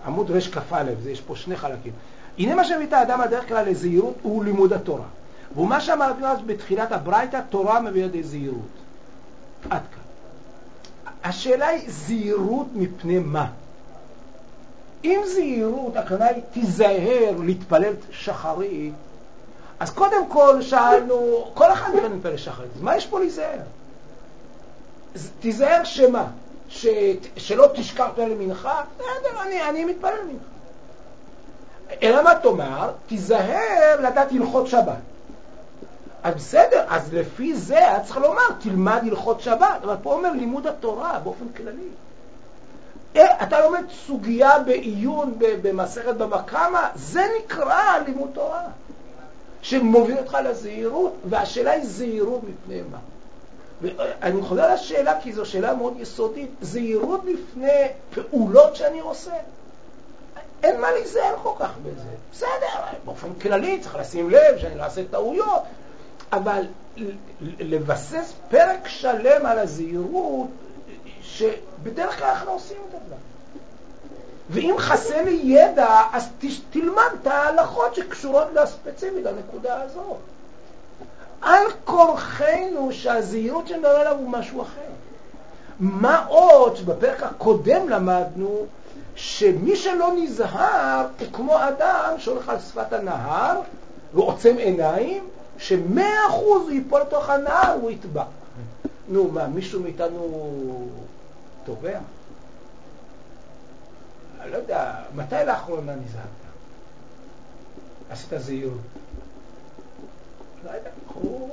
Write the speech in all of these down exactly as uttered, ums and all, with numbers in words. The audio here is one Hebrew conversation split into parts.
עמוד רש כ"א, יש פה שני חלקים. הנה מה שמביא את האדם הדרך כלל לזהירות הוא לימוד התורה. ומה שאמרנו אז בתחילת הברייתא, תורה מביאה לידי זהירות. עד כאן. השאלה היא זהירות מפני מה? אם זהירות, הכוונה היא תיזהר להתפלל שחרית, אז קודם כל שאלנו, כל אחד מכן מתפלל שחרית, אז מה יש פה להיזהר? תיזהר שמה? ש... שלא תשכח להתפלל מנחה? אני, אני מתפלל מנחה. אלא מה תאמר? תיזהר לדעת הלכות שבת. אז בסדר, אז לפי זה היה צריך לומר, תלמד הלכות שבת. אבל פה אומר לימוד התורה באופן כללי. אתה לומד סוגיה בעיון במסכת בבא קמא, זה נקרא לימוד תורה. שמוביל אותך לזהירות, והשאלה היא זהירות מפני מה. ואני חוזר לשאלה, כי זו שאלה מאוד יסודית, זהירות מפני פעולות שאני עושה. אין מה להיזהר כל כך בזה. בסדר, באופן כללי צריך לשים לב שאני לא אעשה טעויות, אבל לבסס פרק שלם על הזהירות, שבדרך כלל אנחנו עושים את הדבר. ואם חסר לי ידע, אז תלמד את ההלכות שקשורות לספציפית, לנקודה הזאת. על כורחנו שהזהירות שנדבר עליו הוא משהו אחר. מה עוד שבפרק הקודם למדנו, שמי שלא נזהר הוא כמו אדם שהולך על שפת הנהר ועוצם עיניים, שמאה אחוז הוא ייפול לתוך הנהר והוא יטבע. נו, מה, מישהו מאיתנו טובע? אני לא יודע, מתי לאחרונה נזהרת? עשית זהירות? לא יודע, אנחנו...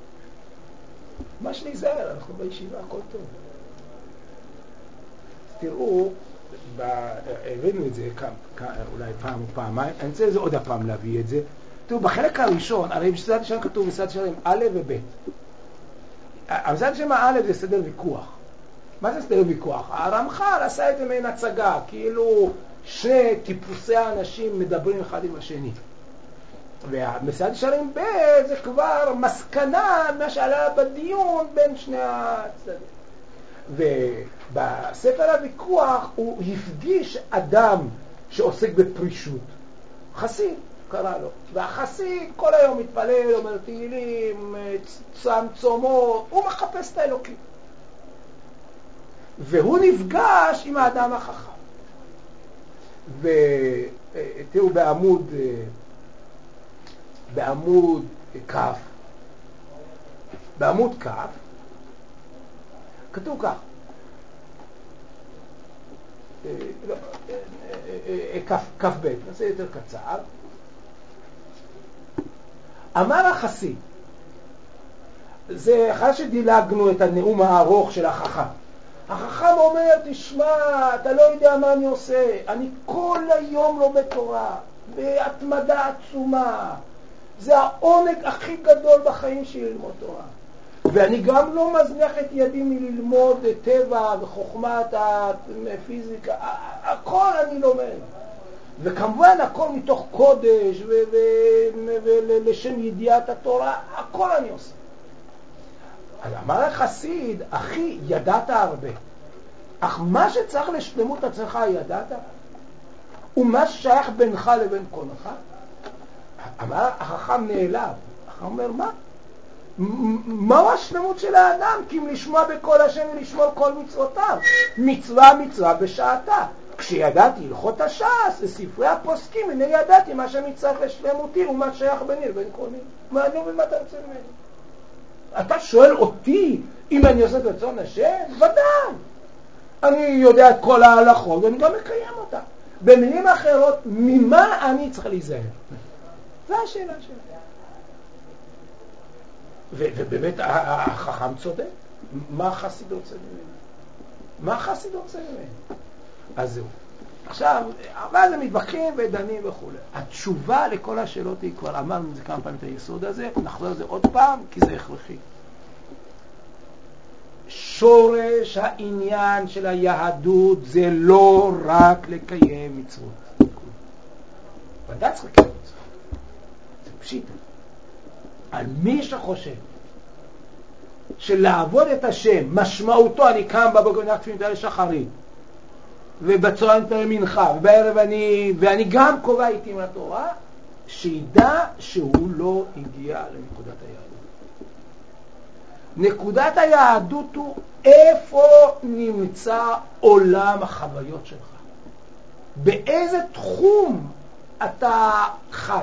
מה שנזהר, אנחנו בישיבה, הכל טוב. תראו, הבאנו את זה אולי פעם או פעמיים, אני רוצה לזה עוד הפעם להביא את זה. תראו, בחלק הראשון, הרי בסדר שם כתוב בסדר שם א' וב'. בסדר שם א' זה סדר ויכוח. מה זה סדר ויכוח? הרמח"ל עשה את זה מעין הצגה, כאילו שני טיפוסי האנשים מדברים אחד עם השני. ובסדר שם ב' זה כבר מסקנה מה שעלה בדיון בין שני הצדדים. ובספר הוויכוח הוא הפגיש אדם שעוסק בפרישות, חסיד קרא לו, והחסיד כל היום מתפלל, אומר תהילים, צם צומו, הוא מחפש את האלוקים, והוא נפגש עם האדם החכם. ותראו בעמוד בעמוד כף בעמוד כף כתוב כך, כף ב', נעשה יותר קצר. אמר החסיד, זה אחרי שדילגנו את הנאום הארוך של החכם, החכם אומר, תשמע, אתה לא יודע מה אני עושה, אני כל היום לומד תורה בהתמדה עצומה, זה העונג הכי גדול בחיים שלי ללמוד תורה, ואני גם לא מזניח את ידי מללמוד טבע וחוכמת הפיזיקה, הכל אני לומד, וכמובן הכל מתוך קודש ולשם ידיעת התורה, הכל אני עושה. אז אמר החסיד, אחי, ידעת הרבה, אך מה שצריך לשלמות עצמך ידעת? ומה ששייך בינך לבין קונך? אמר החכם נעלב, החכם אומר, מה? מהו השלמות של האדם? כי אם לשמוע בכל השם ולשמור כל מצוותיו, מצווה מצווה בשעתה. כשידעתי הלכות הש"ס לספרי הפוסקים, הנה ידעתי מה שמצריך לשלמותי ומה שייך ביני לבין קוני. מה אני אומר, מה אתה רוצה ממני? אתה שואל אותי אם אני עושה את רצון השם? ודאי, אני יודע את כל ההלכות ואני גם מקיים אותה. במילים אחרות, ממה אני צריך להיזהר? זו השאלה שלי. ובאמת החכם צודק. מה החסיד רוצה ממנו? מה החסיד רוצה ממנו? אז זהו. עכשיו, אבל הם מתווכחים ודנים וכו'. התשובה לכל השאלות היא, כבר אמרנו את זה כמה פעמים את היסוד הזה, נחזור על זה עוד פעם, כי זה הכרחי. שורש העניין של היהדות זה לא רק לקיים מצוות. ודאי צריך לקיים מצוות. זה פשיט. על מי שחושב שלעבוד את השם, משמעותו אני קם בבוקר נקפים תל שחרית, ובצהריים אני מתפלל מנחה, ובערב אני, ואני גם קובע עיתים לתורה, שידע שהוא לא הגיע לנקודת היהדות. נקודת היהדות הוא איפה נמצא עולם החוויות שלך. באיזה תחום אתה חי.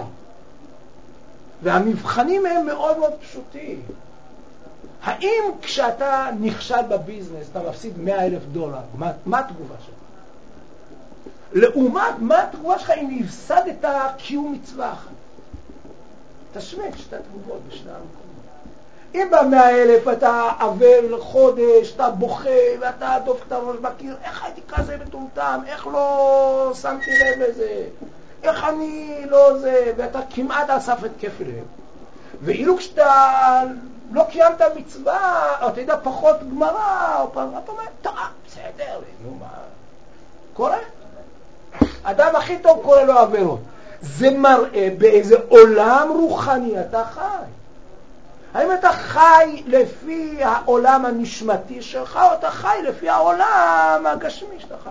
והמבחנים הם מאוד מאוד פשוטים. האם כשאתה נכשל בביזנס, אתה מפסיד מאה אלף דולר, מה, מה התגובה שלך? לעומת, מה התגובה שלך אם הפסדת קיום מצווה אחת? תשווה את שתי התגובות בשני המקומות. אם במאה אלף אתה עבר חודש, אתה בוכה ואתה דופק את הראש בקיר, איך הייתי כזה מטומטם, איך לא שמתי לב לזה, איך אני לא זה, ואתה כמעט אסף את כפל לב. ואילו כשאתה לא קיימת מצווה, או אתה יודע פחות גמרא, או פעם, אתה אומר, טוב, בסדר, נו מה, קורה. אדם הכי טוב קורא לו עבירות. זה מראה באיזה עולם רוחני אתה חי. האם אתה חי לפי העולם הנשמתי שלך, או אתה חי לפי העולם הגשמי שלך?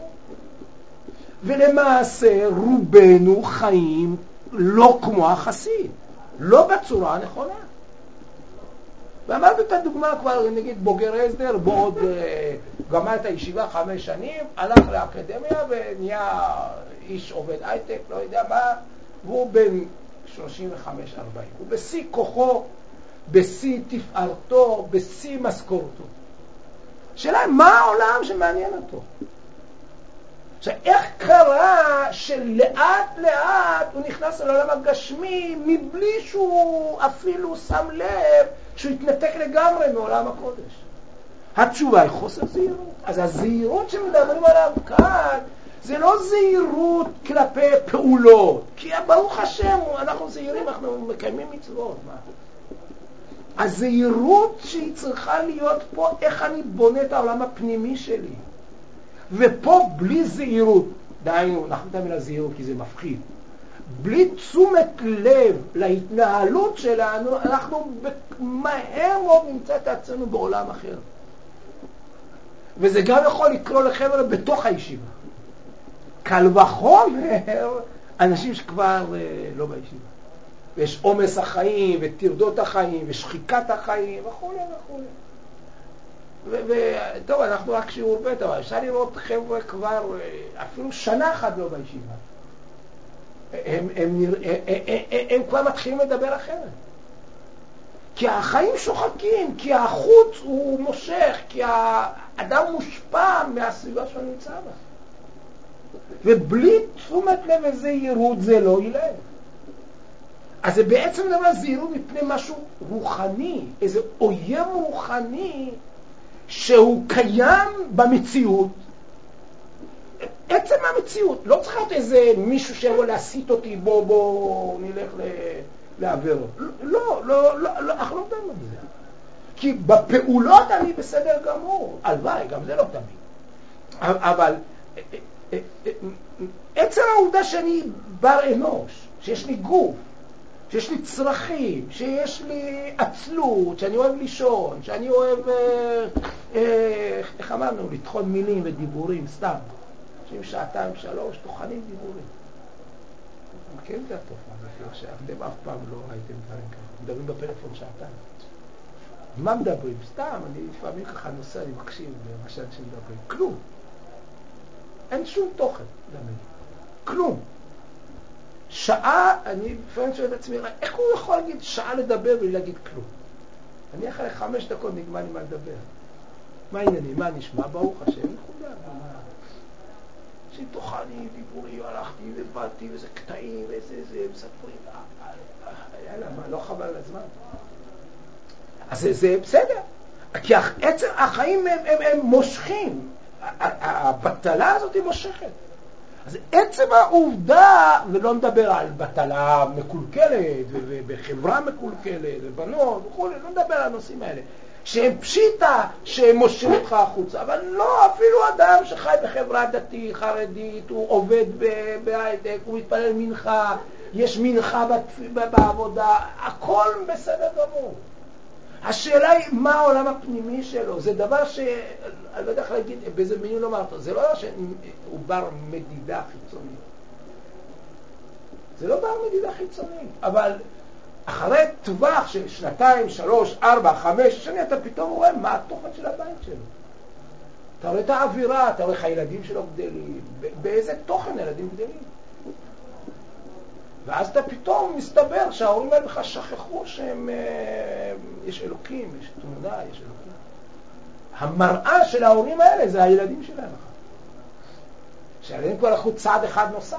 ולמעשה רובנו חיים לא כמו החסיד, לא בצורה הנכונה. ואמרתי את הדוגמה כבר, נגיד בוגר הסדר, בעוד גמר את הישיבה חמש שנים, הלך לאקדמיה ונהיה איש עובד הייטק, לא יודע מה, והוא בן שלושים וחמש ארבעים. הוא בשיא כוחו, בשיא תפארתו, בשיא משכורתו. שאלה, מה העולם שמעניין אותו? עכשיו, איך קרה שלאט לאט הוא נכנס לעולם הגשמי מבלי שהוא אפילו שם לב שהוא התנתק לגמרי מעולם הקודש? התשובה היא חוסר זהירות. אז הזהירות שמדברים עליו כאן זה לא זהירות כלפי פעולות, כי ברוך השם אנחנו זהירים, אנחנו מקיימים מצוות. מה? הזהירות שהיא צריכה להיות פה, איך אני בונה את העולם הפנימי שלי. ופה בלי זהירות, דהיינו, אנחנו מדברים על זהירות כי זה מפחיד, בלי תשומת לב להתנהלות שלנו, אנחנו מהר מאוד נמצא את עצמנו בעולם אחר. וזה גם יכול לקרוא לחבר'ה בתוך הישיבה. קל וחומר אנשים שכבר לא בישיבה. ויש עומס החיים, וטרדות החיים, ושחיקת החיים, וכו' וכו'. וטוב, אנחנו רק שיעור בית, אבל אפשר לראות חבר'ה כבר אפילו שנה אחת לא בישיבה. הם, הם, הם, הם, הם, הם כבר מתחילים לדבר אחרת. כי החיים שוחקים, כי החוץ הוא מושך, כי האדם מושפע מהסביבה שהוא נמצא בה. ובלי תשומת לב וזהירות זה לא ילך. אז זה בעצם דבר זהירות מפני משהו רוחני, איזה אויב רוחני שהוא קיים במציאות. עצם המציאות, לא צריך להיות איזה מישהו שיבוא להסיט אותי, בוא בוא נלך לעבירות. לא, לא, לא, לא, אנחנו לא מדברים על זה. כי בפעולות אני בסדר גמור, הלוואי, גם זה לא תמיד. אבל עצם העובדה שאני בר אנוש, שיש לי גוף, שיש לי צרכים, שיש לי עצלות, שאני אוהב לישון, שאני אוהב, אה, אה, איך אמרנו, לטחון מילים ודיבורים, סתם. שעם שעתיים, שלוש, תוכנים דיבורים. מכירים את התופעה, זה שאתם אף פעם לא ראיתם דברים ככה. מדברים בפלאפון שעתיים. מה מדברים? סתם, אני לפעמים ככה נוסע, אני מקשיב למה שאנשים מדברים. כלום. אין שום תוכן למילים. כלום. שעה, אני לפעמים שואל את עצמי, איך הוא יכול להגיד שעה לדבר בלי להגיד כלום? אני אחרי חמש דקות נגמר לי מה לדבר. מה העניינים? מה נשמע? ברוך השם, נקודה. שתוכני, דיבורי, הלכתי ובאתי, וזה קטעים, וזה זה, מספרים. יאללה, מה, לא חבל על הזמן? אז זה, זה בסדר. כי עצם החיים הם, הם, הם מושכים. הבטלה הזאת היא מושכת. אז עצם העובדה, ולא נדבר על בטלה מקולקלת, ובחברה מקולקלת, ובנות, וכו', לא נדבר על הנושאים האלה, שהם פשיטה שהם מושכים אותך החוצה, אבל לא, אפילו אדם שחי בחברה דתית, חרדית, הוא עובד בהייטק, הוא מתפלל מנחה, יש מנחה בעבודה, הכל בסדר גמור. השאלה היא מה העולם הפנימי שלו. זה דבר ש... אני לא יודע איך להגיד, באיזה מילים לומר אותו. זה לא שהוא בר מדידה חיצונית. זה לא בר מדידה חיצונית. אבל אחרי טווח של שנתיים, שלוש, ארבע, חמש שנים, אתה פתאום רואה מה התוכן של הבית שלו. אתה רואה את האווירה, אתה רואה איך הילדים שלו גדלים. באיזה תוכן הילדים גדלים. ואז אתה פתאום מסתבר שההורים האלה בכלל שכחו שהם, יש אלוקים, יש תמונה, יש אלוקים. המראה של ההורים האלה זה הילדים שלהם. שהילדים כבר לקחו צעד אחד נוסף.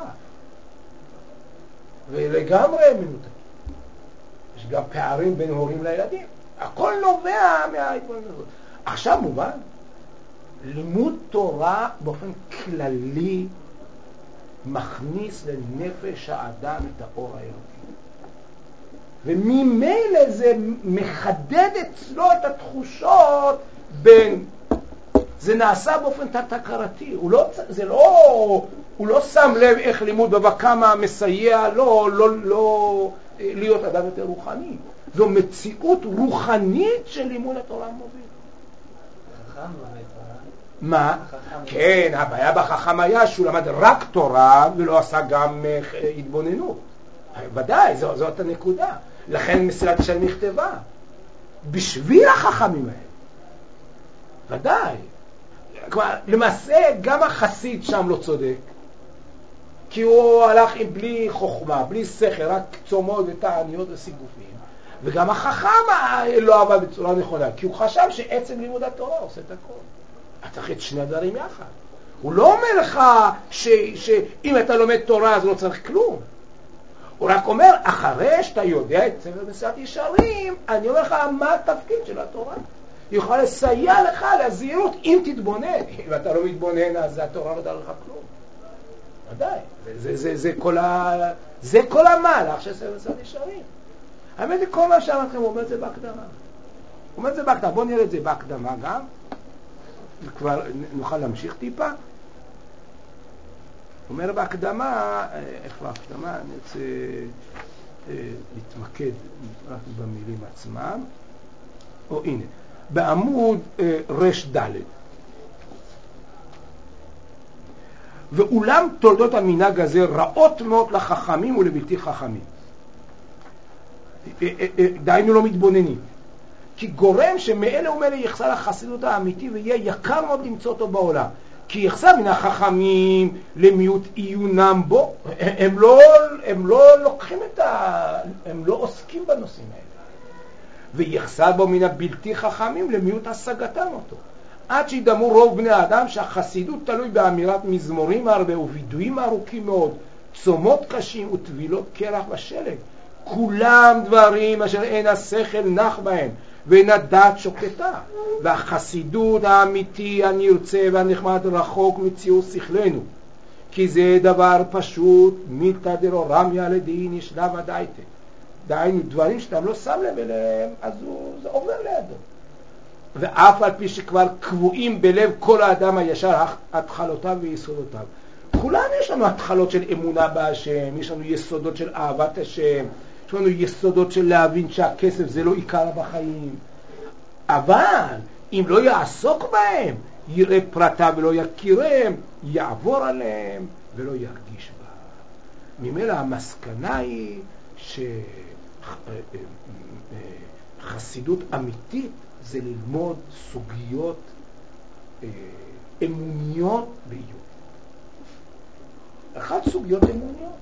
ולגמרי הם מנותקים. יש גם פערים בין הורים לילדים. הכל נובע מההתבוננות. עכשיו מובן, לימוד תורה באופן כללי מכניס לנפש האדם את האור האלוקי. וממילא זה מחדד אצלו את התחושות בין, זה נעשה באופן תת-הכרתי. הוא לא, זה לא, הוא לא שם לב איך לימוד בבא קמא מסייע לו, לא, לא להיות אדם יותר רוחני. זו מציאות רוחנית של לימוד התורה מוביל. חכם באמת. מה? כן, הבעיה בחכם היה שהוא למד רק תורה ולא עשה גם התבוננות. ודאי, זו, זאת הנקודה. לכן מסילת ישרים נכתבה. בשביל החכמים האלה. ודאי. כלומר, למעשה גם החסיד שם לא צודק. כי הוא הלך עם בלי חוכמה, בלי שכל, רק צומות ותעניות וסיגופים. וגם החכם לא עבד בצורה נכונה, כי הוא חשב שעצם לימוד התורה עושה את הכל. אתה צריך את שני הדברים יחד. הוא לא אומר לך ש, שאם אתה לומד תורה אז לא צריך כלום. הוא רק אומר, אחרי שאתה יודע את ספר מסילת ישרים, אני אומר לך מה התפקיד של התורה. היא יכולה לסייע לך לזהירות אם תתבונן. אם אתה לא מתבונן אז התורה לא דרך לך כלום. ודאי. זה, זה, זה, כל ה... זה כל המהלך של ספר מסילת ישרים. האמת היא כל מה שאמרתם, הוא אומר את זה בהקדמה. הוא אומר את זה בהקדמה. בואו נראה את זה בהקדמה גם. וכבר נוכל להמשיך טיפה. אומר בהקדמה, איפה ההקדמה? אני רוצה אה, להתמקד רק במילים עצמם. או הנה, בעמוד אה, רש ד'. ואולם תולדות המנהג הזה רעות מאוד לחכמים ולבלתי חכמים. אה, אה, אה, דהיינו לא מתבוננים. כי גורם שמאלה ומאלה יחסר החסידות האמיתי ויהיה יקר מאוד למצוא אותו בעולם. כי יחסר מן החכמים למיעוט עיונם בו. הם לא, הם לא לוקחים את ה... הם לא עוסקים בנושאים האלה. ויחסר בו מן הבלתי חכמים למיעוט השגתם אותו. עד שידמו רוב בני האדם שהחסידות תלוי באמירת מזמורים הרבה ווידויים ארוכים מאוד, צומות קשים וטבילות קרח בשלג. כולם דברים אשר אין השכל נח בהם. ואין הדעת שוקטה, והחסידות האמיתי הנרצה והנחמד רחוק מציאות שכלנו, כי זה דבר פשוט, מיתא דרורמיה לדין ישלם הדייתא. דהיינו דברים שאתה לא שם לב אליהם, אז הוא, זה עובר לידו. ואף על פי שכבר קבועים בלב כל האדם הישר התחלותיו ויסודותיו. כולנו יש לנו התחלות של אמונה בהשם, יש לנו יסודות של אהבת השם, יש לנו יסודות של להבין שהכסף זה לא עיקר בחיים. אבל אם לא יעסוק בהם, יראה פרטה ולא יכירם, יעבור עליהם ולא ירגיש בה. ממילא המסקנה היא שחסידות אמיתית זה ללמוד סוגיות אמוניות בעיון. אחת סוגיות אמוניות.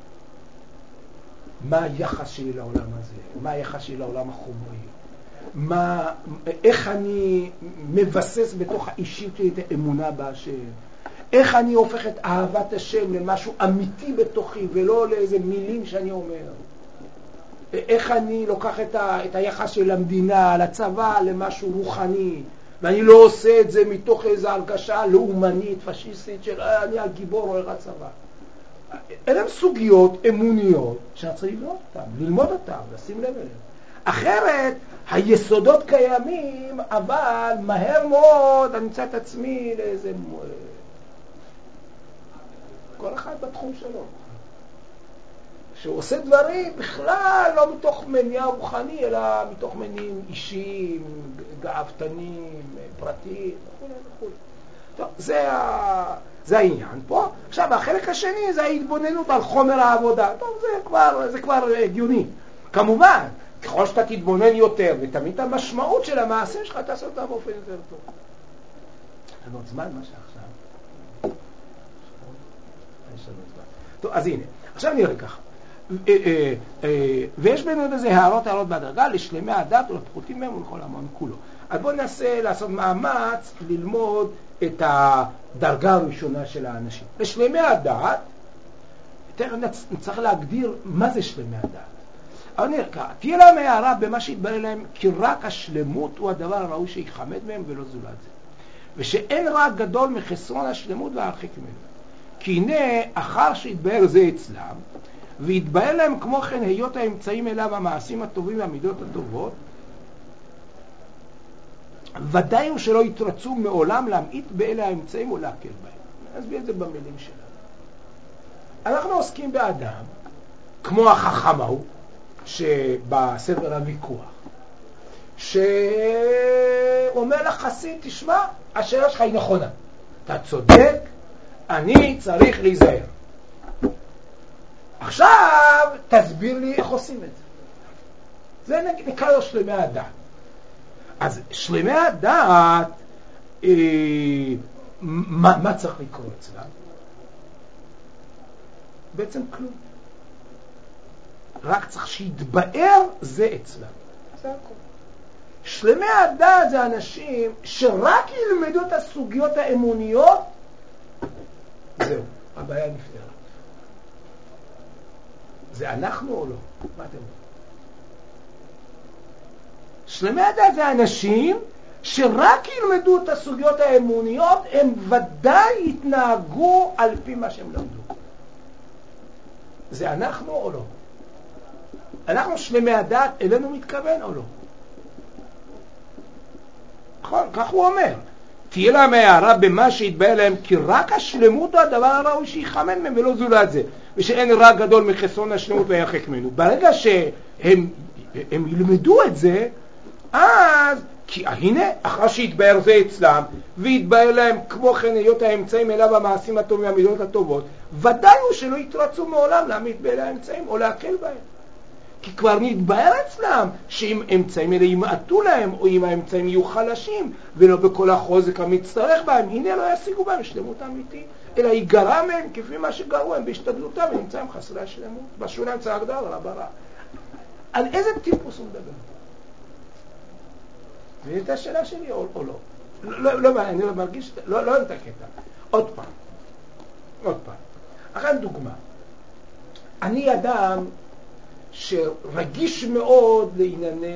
מה היחס שלי לעולם הזה? מה היחס שלי לעולם החומרי? מה, איך אני מבסס בתוך האישיות שלי את האמונה בהשם? איך אני הופך את אהבת השם למשהו אמיתי בתוכי ולא לאיזה מילים שאני אומר? איך אני לוקח את, ה, את היחס של המדינה, לצבא, למשהו רוחני, ואני לא עושה את זה מתוך איזו הרגשה לאומנית, פשיסטית של אני הגיבור או איך הצבא. אלה סוגיות אמוניות שאני צריך ללמוד אותן, ללמוד אותן, לשים לב אליהן. אחרת, היסודות קיימים, אבל מהר מאוד אני אמצא את עצמי לאיזה... כל אחד בתחום שלו. שהוא עושה דברים בכלל לא מתוך מניע רוחני, אלא מתוך מניעים אישיים, גאוותנים, פרטיים, וכו' וכו'. טוב, זה, ה... זה העניין פה. עכשיו, החלק השני זה ההתבוננות על חומר העבודה. טוב, זה כבר, זה כבר הגיוני. כמובן, ככל שאתה תתבונן יותר, ותמיד המשמעות של המעשה שלך תעשה אותה באופן יותר טוב. יש לנו עוד זמן, מה שעכשיו? יש לנו זמן. טוב, אז הנה. עכשיו נראה ככה. ויש בינינו איזה הערות הערות בהדרגה לשלמי הדת ולפחותים מהם ולכל המון כולו. אז בואו ננסה לעשות מאמץ ללמוד את הדרגה הראשונה של האנשים. לשלמי הדת, תכף נצטרך להגדיר מה זה שלמי הדת. אבל נראה ככה, תהיה להם הערה במה שהתברר להם כי רק השלמות הוא הדבר הראוי שיחמד מהם ולא זולת זה. ושאין רק גדול מחסרון השלמות והרחק ממנו. כי הנה אחר שהתבהר זה אצלם, והתבהר להם כמו כן היות האמצעים אליו המעשים הטובים והמידות הטובות, ודאי הוא שלא יתרצו מעולם להמעיט באלה האמצעים או להקל בהם. נסביר את זה במילים שלנו. אנחנו עוסקים באדם, כמו החכם ההוא, שבספר הוויכוח, שאומר לחסיד, תשמע, השאלה שלך היא נכונה. אתה צודק, אני צריך להיזהר. עכשיו תסביר לי איך עושים את זה. זה נקרא לו שלמי הדת. אז שלמי הדת, אה, מה, מה צריך לקרוא אצלם? בעצם כלום. רק צריך שיתבאר זה אצלם. זה הכל. שלמי הדת זה אנשים שרק ילמדו את הסוגיות האמוניות, זהו, הבעיה נפתרה. זה אנחנו או לא? מה אתם אומרים? שלמי הדת זה אנשים שרק ילמדו את הסוגיות האמוניות, הם ודאי יתנהגו על פי מה שהם למדו. זה אנחנו או לא? אנחנו שלמי הדת, אלינו מתכוון או לא? נכון, כך הוא אומר. תהיה להם הערה במה שהתבהר להם כי רק השלמות הוא הדבר הראוי שיחמד מהם ולא זולת זה. ושאין רק גדול מחסרון השלמות וירחק ממנו. ברגע שהם הם ילמדו את זה, אז, כי הנה, אחרי שהתבהר זה אצלם, והתבהר להם כמו כן היות האמצעים אליו המעשים הטובים והמידות הטובות, ודאי הוא שלא יתרצו מעולם להמעיט באלה האמצעים או להקל בהם. כי כבר נתבהר אצלם שאם אמצעים אלה ימעטו להם, או אם האמצעים יהיו חלשים, ולא בכל החוזק המצטרך בהם, הנה לא ישיגו בהם שלמות אמיתית, אלא ייגרע מהם כפי מה שגרו הם בהשתדלותם, ונמצאים חסרי השלמות. בשוליים צריך לדבר על הברה. על איזה טיפוס הוא מדבר? וזאת השאלה שלי או, או לא? לא, לא, אני לא מרגיש, לא, לא את הקטע. עוד פעם, עוד פעם. אחת דוגמה. אני אדם שרגיש מאוד לענייני...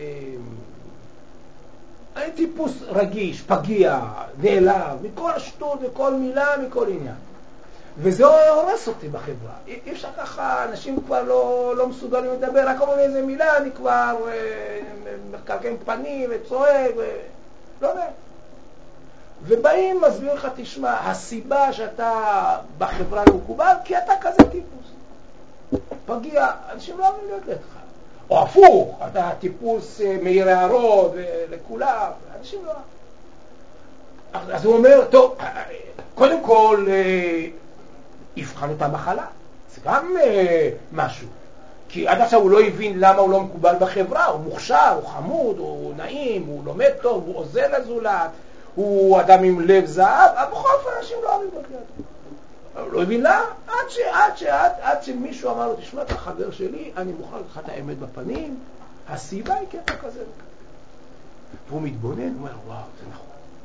אני טיפוס רגיש, פגיע, נעלב, מכל שטות וכל מילה, מכל עניין. וזה הורס אותי בחברה. אי אפשר ככה, אנשים כבר לא, לא מסוגלים לדבר, רק אומרים איזה מילה, אני כבר אה, מקרקם פנים וצועק, ו... לא יודע. ובאים, מסביר לך, תשמע, הסיבה שאתה בחברה לא מקובל, כי אתה כזה טיפוס. פגיע, אנשים לא אוהבים להיות לידך. או הפוך, אתה טיפוס מאיר הערות לכולם, אנשים לא אוהבים. אז הוא אומר, טוב, קודם כל, יבחן את המחלה. זה גם משהו. כי עד עכשיו הוא לא הבין למה הוא לא מקובל בחברה. הוא מוכשר, הוא חמוד, הוא נעים, הוא לומד טוב, הוא עוזר לזולת, הוא אדם עם לב זהב, אבל בכל אופן אנשים לא אוהבים להיות לידו. לא הבין לה, עד, ש, עד, ש, עד, עד שמישהו אמר לו, תשמע, אתה חבר שלי, אני מוכן לך את האמת בפנים, הסיבה היא כי אתה כזה. והוא מתבונן, הוא אומר, וואו, זה נכון.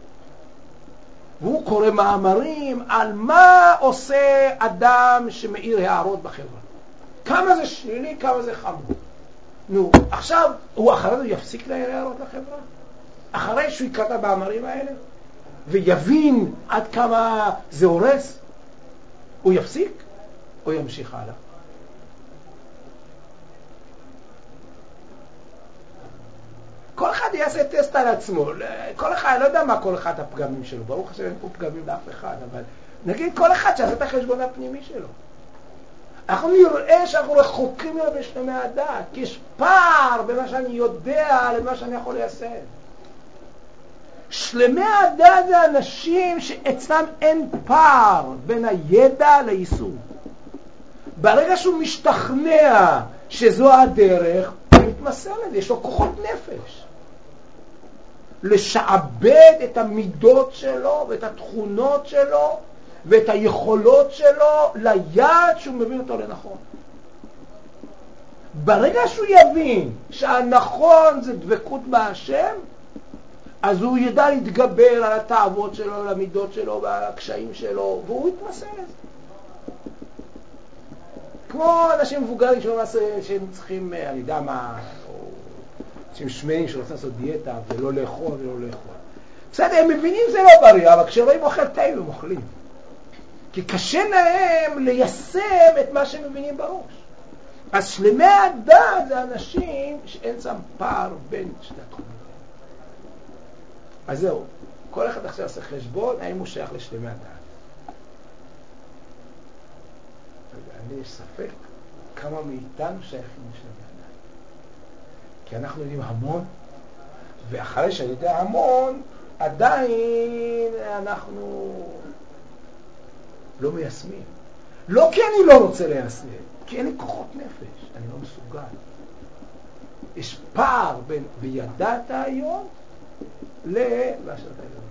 והוא קורא מאמרים על מה עושה אדם שמאיר הערות בחברה. כמה זה שלילי, כמה זה חמור. נו, עכשיו, הוא אחרי זה יפסיק להעיר הערות לחברה? אחרי שהוא יקרא את המאמרים האלה, ויבין עד כמה זה הורס, הוא יפסיק או ימשיך הלאה? כל אחד יעשה טסט על עצמו. כל אחד, אני לא יודע מה כל אחד הפגמים שלו. ברוך השם אין פה פגמים לאף אחד, אבל נגיד כל אחד שעשה את החשבון הפנימי שלו. אנחנו נראה שאנחנו רחוקים ממנו בשלמי הדעת, כי יש פער בין מה שאני יודע למה שאני יכול ליישם. שלמי הדעת זה אנשים שאצלם אין פער בין הידע ליישום. ברגע שהוא משתכנע שזו הדרך, הוא מתמסר לזה, יש לו כוחות נפש. לשעבד את המידות שלו ואת התכונות שלו ואת היכולות שלו ליד שהוא מבין אותו לנכון. ברגע שהוא יבין שהנכון זה דבקות בהשם, אז הוא ידע להתגבר על התאוות שלו, על המידות שלו ועל הקשיים שלו, והוא יתמסר לזה. כמו אנשים מבוגרים שהם צריכים, אני יודע מה, או אנשים שמנים שרוצים לעשות דיאטה ולא לאכול ולא לאכול. בסדר, הם מבינים זה לא בריא, אבל כשרואים אוכל טעים הם אוכלים. כי קשה להם ליישם את מה שהם מבינים בראש. אז שלמי הדעת זה אנשים שאין שם פער בין שתי התחומים. אז זהו, כל אחד עכשיו עושה חשבון, האם הוא שייך לשלמי הדעת. אני יש ספק כמה מאיתנו שייכים לשלמי הדעת. כי אנחנו יודעים המון, ואחרי שאני יודע המון, עדיין אנחנו לא מיישמים. לא כי אני לא רוצה ליישם, כי אין לי כוחות נפש, אני לא מסוגל. יש פער בין וידעת היום למה שאתה יודע.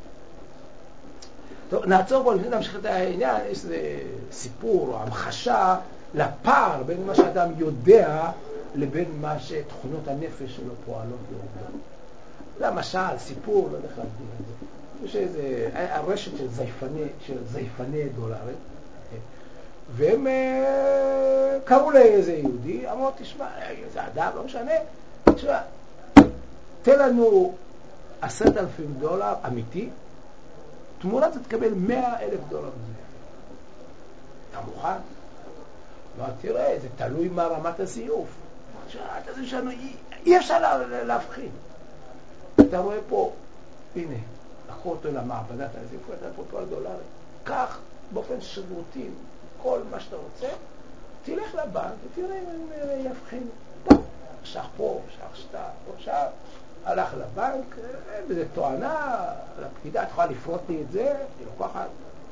טוב, נעצור בו, לפני להמשיך את העניין, יש איזה סיפור או המחשה לפער בין מה שאדם יודע לבין מה שתכונות הנפש שלו פועלות לעובדות. זה למשל, סיפור, לא יודע איך להגדיר את זה. יש איזה, הרשת של זייפני, של זייפני דולרים, והם קראו לאיזה יהודי, אמרו, תשמע, איזה אדם, לא משנה, תשמע, תן לנו עשרת אלפים דולר אמיתי, תמורת זה תקבל מאה אלף דולר מזה. אתה מוכן? לא, תראה, זה תלוי מה רמת הזיוף. אתה זה שלנו, אי אפשר להבחין. אתה רואה פה, הנה, לקחו אותו למעבדת הזיוף, אתה פה כל דולר, קח באופן שרירותי כל מה שאתה רוצה, תלך לבנק ותראה אם הם יבחינו. טוב, שח פה, שח שתה, פה שח, הלך לבנק, וזה טוענה, לפקידה, את יכולה לפרוט לי את זה, היא לוקחת.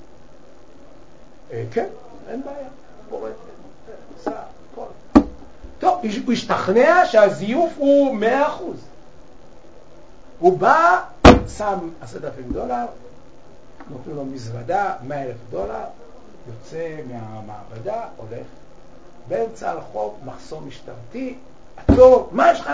כן, אין בעיה, פורט, עושה, כל. טוב, הוא השתכנע שהזיוף הוא מאה אחוז. הוא בא, שם עשרת אלפים דולר, נותנו לו מזוודה, מאה אלף דולר, יוצא מהמעבדה, הולך. באמצע הרחוב, מחסום משטרתי, עצור, מה יש לך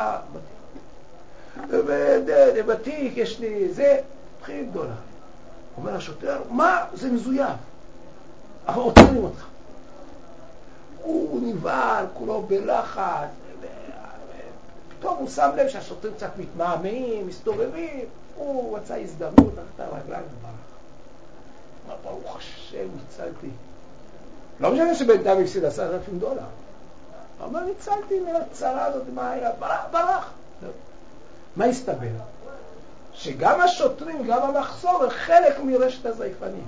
בתיק? בתיק יש לי זה, תחיל דולר. אומר השוטר, מה? זה מזויף. אבל עוצרים אותך. הוא נבהל, כולו בלחץ, פתאום הוא שם לב שהשוטרים קצת מתמהמהים, מסתובבים, הוא רצה הזדמנות, לקח את הרגליים וברח. אמר, ברוך השם, ניצלתי. לא משנה שבינתיים הפסיד עשרת אלפים דולר. הוא אומר, ניצלתי מהצרה הזאת, מה היה? ברח, ברח. מה הסתבר? שגם השוטרים, גם המחסור, הם חלק מרשת הזייפנים.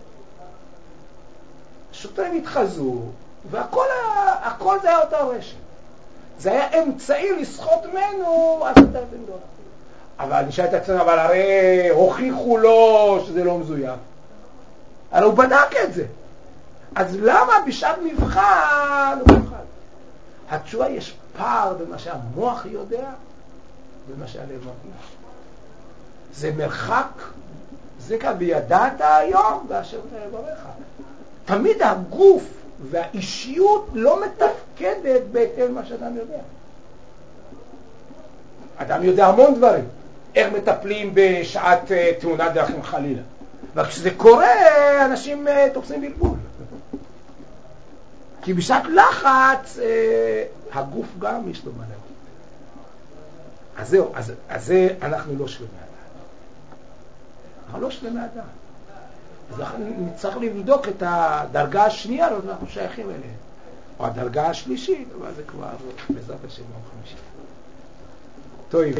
השוטרים התחזו, והכל הכל זה היה אותה רשת. זה היה אמצעי לסחוט ממנו עשרת אלפים דולר. אבל נשאל את עצמנו, אבל הרי הוכיחו לו שזה לא מזויף. הרי הוא בדק את זה. אז למה בשעת מבחן הוא מוכן? התשובה, יש פער במה שהמוח יודע ומה שהלב מרגיש. זה מרחק, זה כאן בידעת היום והשם יברך. תמיד הגוף והאישיות לא מתפקדת בהתאם למה שאדם יודע. אדם יודע המון דברים. איך מטפלים בשעת תאונת דרכים חלילה. וכשזה קורה, אנשים תופסים בלבול. כי בשעת לחץ, הגוף גם יש לו מה להגיד. אז זהו, אז, אז זה אנחנו לא שלמי הדעת. אנחנו לא שלמי הדעת. אז אנחנו נצטרך לבדוק את הדרגה השנייה, לא אנחנו שייכים אליהם. או הדרגה השלישית, אבל זה כבר בעזרת השם יום חמישי. טוב.